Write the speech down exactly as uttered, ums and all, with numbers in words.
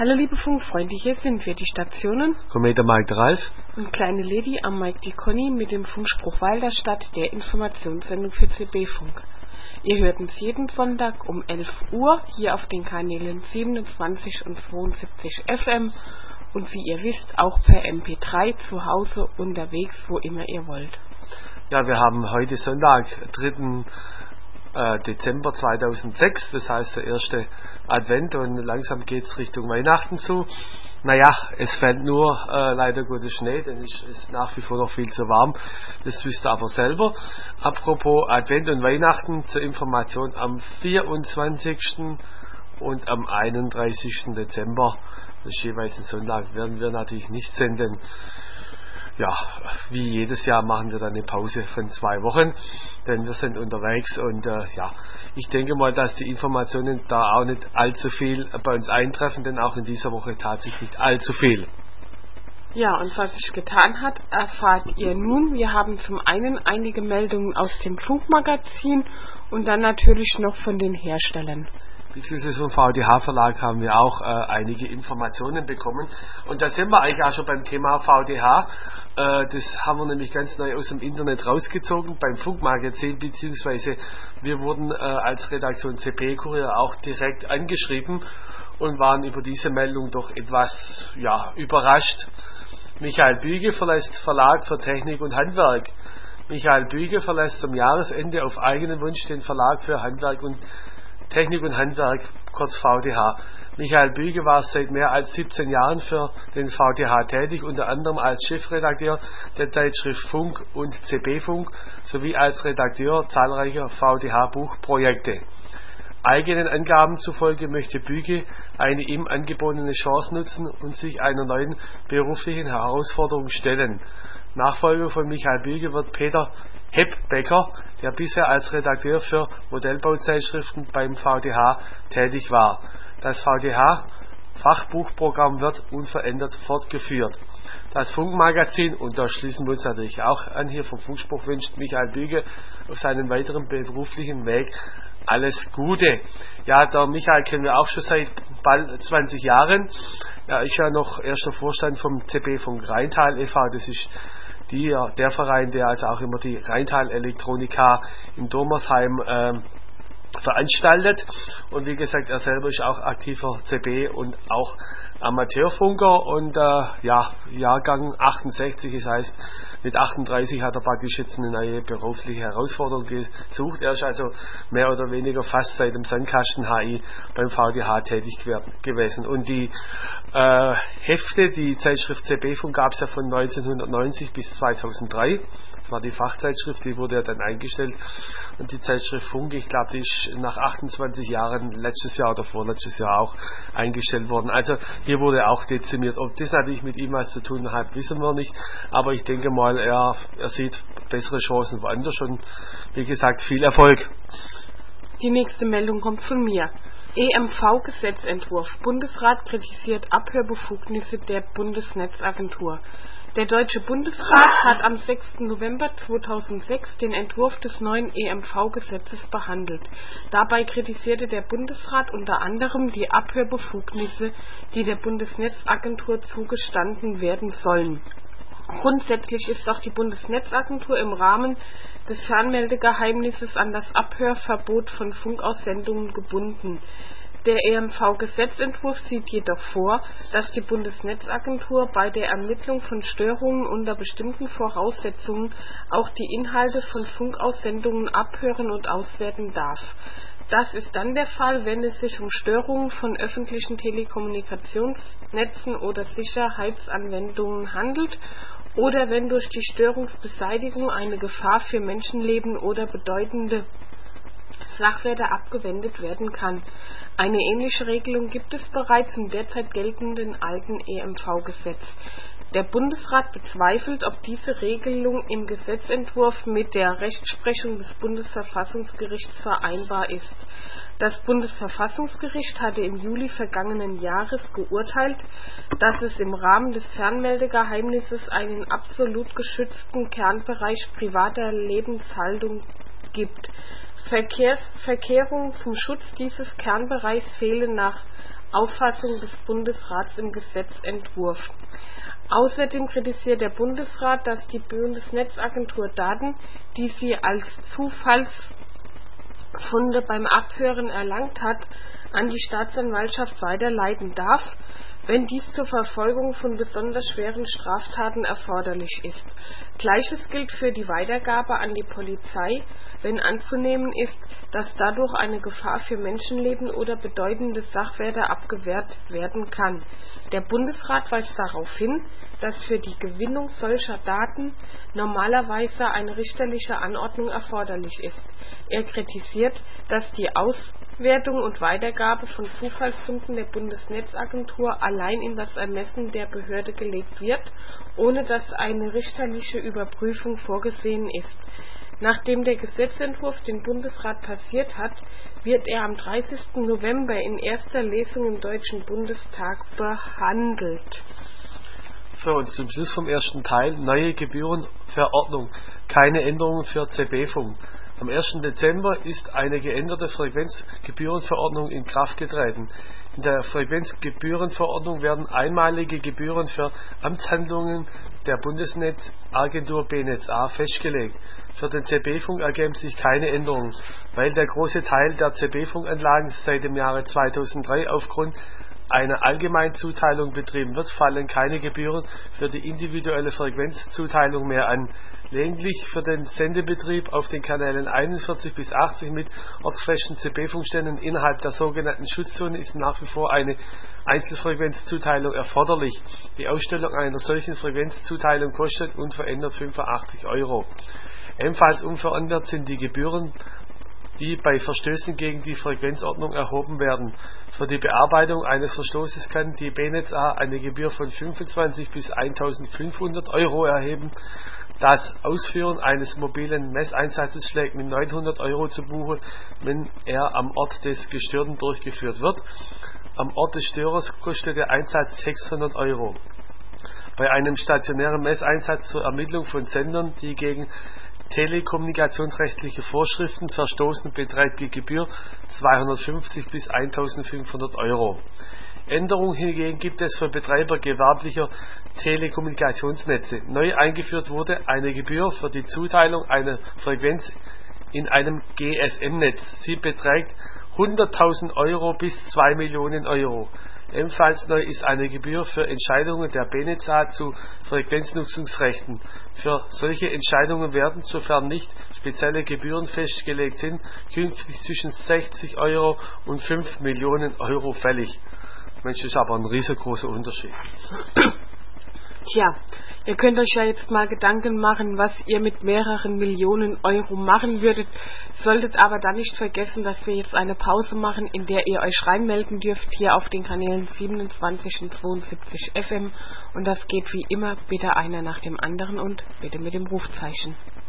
Hallo liebe Funkfreunde, hier sind wir, die Stationen Kometer Mike der Ralf und kleine Lady am Mike die Conny mit dem Funkspruch Walderstadt, der Informationssendung für C B-Funk. Ihr hört uns jeden Sonntag um elf Uhr hier auf den Kanälen siebenundzwanzig und zweiundsiebzig F M und wie ihr wisst auch per M P drei zu Hause, unterwegs, wo immer ihr wollt. Ja, wir haben heute Sonntag, dritten Dezember zweitausendsechs, das heißt der erste Advent, und langsam geht es Richtung Weihnachten zu. Naja, es fällt nur äh, leider Gottes Schnee, denn es ist nach wie vor noch viel zu warm, das wisst ihr aber selber. Apropos Advent und Weihnachten, zur Information: am vierundzwanzigsten und am einunddreißigsten Dezember, das ist jeweils ein Sonntag, werden wir natürlich nicht senden. Ja, wie jedes Jahr machen wir dann eine Pause von zwei Wochen, denn wir sind unterwegs und äh, ja, ich denke mal, dass die Informationen da auch nicht allzu viel bei uns eintreffen, denn auch in dieser Woche tat sich nicht allzu viel. Ja, und was sich getan hat, erfahrt ihr nun. Wir haben zum einen einige Meldungen aus dem Funkmagazin und dann natürlich noch von den Herstellern. Beziehungsweise vom V D H-Verlag haben wir auch äh, einige Informationen bekommen. Und da sind wir eigentlich auch schon beim Thema V D H. Äh, das haben wir nämlich ganz neu aus dem Internet rausgezogen beim Funkmagazin, beziehungsweise wir wurden äh, als Redaktion C P-Kurier auch direkt angeschrieben und waren über diese Meldung doch etwas ja, überrascht. Michael Büge verlässt Verlag für Technik und Handwerk. Michael Büge verlässt zum Jahresende auf eigenen Wunsch den Verlag für Handwerk und Technik und Handwerk, kurz V D H. Michael Büge war seit mehr als siebzehn Jahren für den V D H tätig, unter anderem als Chefredakteur der Zeitschrift Funk und C B-Funk sowie als Redakteur zahlreicher V D H-Buchprojekte. Eigenen Angaben zufolge möchte Büge eine ihm angebotene Chance nutzen und sich einer neuen beruflichen Herausforderung stellen. Nachfolger von Michael Büge wird Peter Hepp-Becker, der bisher als Redakteur für Modellbauzeitschriften beim V D H tätig war. Das V D H-Fachbuchprogramm wird unverändert fortgeführt. Das Funkmagazin, und da schließen wir uns natürlich auch an, hier vom Funkspruch wünscht Michael Büge auf seinem weiteren beruflichen Weg alles Gute. Ja, der Michael kennen wir auch schon seit bald zwanzig Jahren. Er ist ja noch erster Vorstand vom C B-Funk Rheintal e V. Das ist die, der Verein, der also auch immer die Rheintal Elektronika in Domersheim ähm, veranstaltet. Und wie gesagt, er selber ist auch aktiver C B und auch Amateurfunker und äh, ja, Jahrgang achtundsechzig, das heißt, mit achtunddreißig hat er praktisch jetzt eine neue berufliche Herausforderung gesucht. Er ist also mehr oder weniger fast seit dem Sandkasten H I beim V D H tätig gewesen. Und die äh, Hefte, die Zeitschrift C B-Funk gab es ja von neunzehnhundertneunzig bis zweitausenddrei. Das war die Fachzeitschrift, die wurde ja dann eingestellt. Und die Zeitschrift Funk, ich glaube, die ist nach achtundzwanzig Jahren letztes Jahr oder vorletztes Jahr auch eingestellt worden. Also hier wurde auch dezimiert. Ob das natürlich mit ihm was zu tun hat, wissen wir nicht. Aber ich denke mal, er, er sieht bessere Chancen woanders und wie gesagt, viel Erfolg. Die nächste Meldung kommt von mir. E M V-Gesetzentwurf. Bundesrat kritisiert Abhörbefugnisse der Bundesnetzagentur. Der Deutsche Bundesrat hat am sechsten November zweitausendsechs den Entwurf des neuen E M V-Gesetzes behandelt. Dabei kritisierte der Bundesrat unter anderem die Abhörbefugnisse, die der Bundesnetzagentur zugestanden werden sollen. Grundsätzlich ist auch die Bundesnetzagentur im Rahmen des Fernmeldegeheimnisses an das Abhörverbot von Funkaussendungen gebunden. Der E M V-Gesetzentwurf sieht jedoch vor, dass die Bundesnetzagentur bei der Ermittlung von Störungen unter bestimmten Voraussetzungen auch die Inhalte von Funkaussendungen abhören und auswerten darf. Das ist dann der Fall, wenn es sich um Störungen von öffentlichen Telekommunikationsnetzen oder Sicherheitsanwendungen handelt oder wenn durch die Störungsbeseitigung eine Gefahr für Menschenleben oder bedeutende Sachwerte abgewendet werden kann. Eine ähnliche Regelung gibt es bereits im derzeit geltenden alten E M V-Gesetz. Der Bundesrat bezweifelt, ob diese Regelung im Gesetzentwurf mit der Rechtsprechung des Bundesverfassungsgerichts vereinbar ist. Das Bundesverfassungsgericht hatte im Juli vergangenen Jahres geurteilt, dass es im Rahmen des Fernmeldegeheimnisses einen absolut geschützten Kernbereich privater Lebenshaltung gibt. Verkehrs Verkehrungen zum Schutz dieses Kernbereichs fehlen nach Auffassung des Bundesrats im Gesetzentwurf. Außerdem kritisiert der Bundesrat, dass die Bundesnetzagentur Daten, die sie als Zufallsfunde beim Abhören erlangt hat, an die Staatsanwaltschaft weiterleiten darf, wenn dies zur Verfolgung von besonders schweren Straftaten erforderlich ist. Gleiches gilt für die Weitergabe an die Polizei, wenn anzunehmen ist, dass dadurch eine Gefahr für Menschenleben oder bedeutende Sachwerte abgewehrt werden kann. Der Bundesrat weist darauf hin, dass für die Gewinnung solcher Daten normalerweise eine richterliche Anordnung erforderlich ist. Er kritisiert, dass die Auswertung und Weitergabe von Zufallsfunden der Bundesnetzagentur allein in das Ermessen der Behörde gelegt wird, ohne dass eine richterliche Überprüfung vorgesehen ist. Nachdem der Gesetzentwurf den Bundesrat passiert hat, wird er am dreißigsten November in erster Lesung im Deutschen Bundestag behandelt. So, und zum Schluss vom ersten Teil, neue Gebührenverordnung, keine Änderungen für C B-Funk. Am ersten Dezember ist eine geänderte Frequenzgebührenverordnung in Kraft getreten. In der Frequenzgebührenverordnung werden einmalige Gebühren für Amtshandlungen der Bundesnetzagentur B Netz A festgelegt. Für den C B-Funk ergeben sich keine Änderungen, weil der große Teil der C B-Funkanlagen seit dem Jahre zweitausenddrei aufgrund einer Allgemeinzuteilung betrieben wird, fallen keine Gebühren für die individuelle Frequenzzuteilung mehr an. Lediglich für den Sendebetrieb auf den Kanälen einundvierzig bis achtzig mit ortsfesten C B-Funkständen innerhalb der sogenannten Schutzzone ist nach wie vor eine Einzelfrequenzzuteilung erforderlich. Die Ausstellung einer solchen Frequenzzuteilung kostet unverändert fünfundachtzig Euro. Ebenfalls unverändert sind die Gebühren, die bei Verstößen gegen die Frequenzordnung erhoben werden. Für die Bearbeitung eines Verstoßes kann die B Netz A eine Gebühr von fünfundzwanzig bis eintausendfünfhundert Euro erheben. Das Ausführen eines mobilen Messeinsatzes schlägt mit neunhundert Euro zu Buche, wenn er am Ort des Gestörten durchgeführt wird. Am Ort des Störers kostet der Einsatz sechshundert Euro. Bei einem stationären Messeinsatz zur Ermittlung von Sendern, die gegen telekommunikationsrechtliche Vorschriften verstoßen, beträgt die Gebühr zweihundertfünfzig bis eintausendfünfhundert Euro. Änderungen hingegen gibt es für Betreiber gewerblicher Telekommunikationsnetze. Neu eingeführt wurde eine Gebühr für die Zuteilung einer Frequenz in einem G S M-Netz. Sie beträgt hunderttausend Euro bis zwei Millionen Euro. Ebenfalls neu ist eine Gebühr für Entscheidungen der B Netz A zu Frequenznutzungsrechten. Für solche Entscheidungen werden, sofern nicht spezielle Gebühren festgelegt sind, künftig zwischen sechzig Euro und fünf Millionen Euro fällig. Mensch, das ist aber ein riesengroßer Unterschied. Tja, ihr könnt euch ja jetzt mal Gedanken machen, was ihr mit mehreren Millionen Euro machen würdet. Solltet aber dann nicht vergessen, dass wir jetzt eine Pause machen, in der ihr euch reinmelden dürft, hier auf den Kanälen siebenundzwanzig und zweiundsiebzig F M. Und das geht wie immer, bitte einer nach dem anderen und bitte mit dem Rufzeichen.